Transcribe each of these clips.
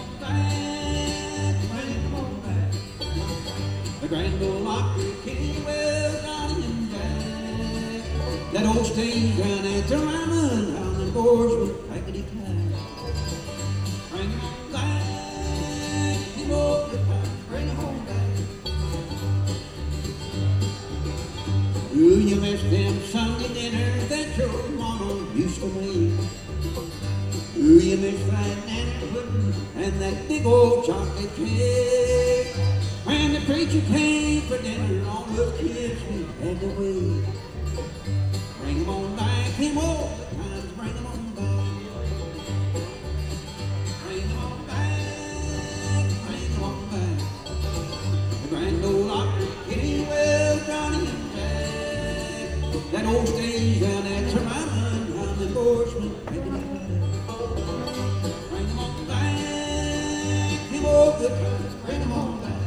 The Grand Ole Opry, Kenny Wells, Johnny and Jack. That old stage down at the Ryman, down in Borsman, Raggedy Cat. Bring 'em on back, you know the time, bring 'em on back. Do you miss them Sunday dinners that your mama used to make? Do you miss that nanny pudding and that big old chocolate cake? When the preacher came for dinner, all the kids we had to wait. Bring 'em on back, him all the times, bring 'em on back. Bring 'em on back, bring 'em on back. The Grand Ole Opry, Kenny Wells, Johnny and Jack. That old stage down at Termina, down in Borsman, Raggedy Cat. Bring 'em on back, him all the times, bring 'em on back.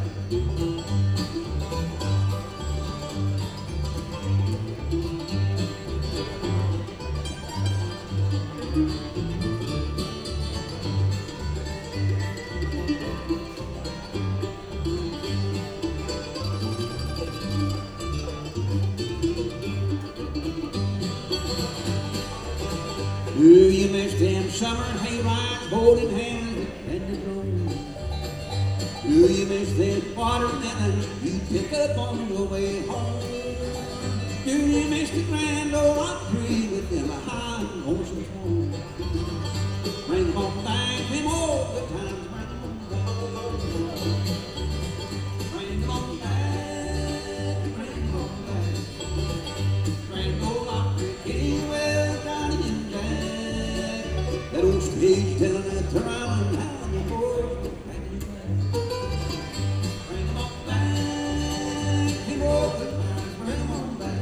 Do you miss them summer hayrides, holding hands and the drum? Do you miss them watermelons you pick up on your way home? Do you miss the Grand Ole Opry with them high horses home? Bring 'em on back, them all the times, bring 'em on back. Bring 'em on back, bring 'em on back. Grand Ole Opry, Kenny Wells, Johnny and Jack. That old stage down at the Ryman, down the Borsman, Raggedy Cat. Bring 'em on back, them all the times, bring 'em on back.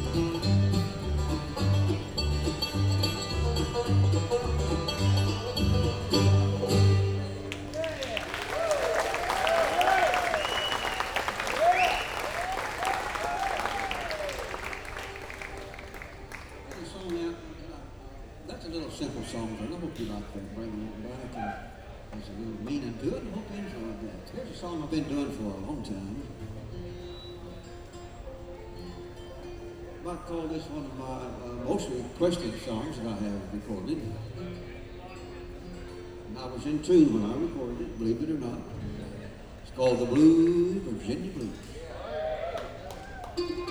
That's a little simple song, but I hope you like that. Bring 'em on back, and there's a little meaning to it, and I hope you enjoyed that. Here's a song I've been doing for a long time. I call this one of my most requested songs that I have recorded. And I was in tune when I recorded it, believe it or not. It's called The Blue Virginia Blues.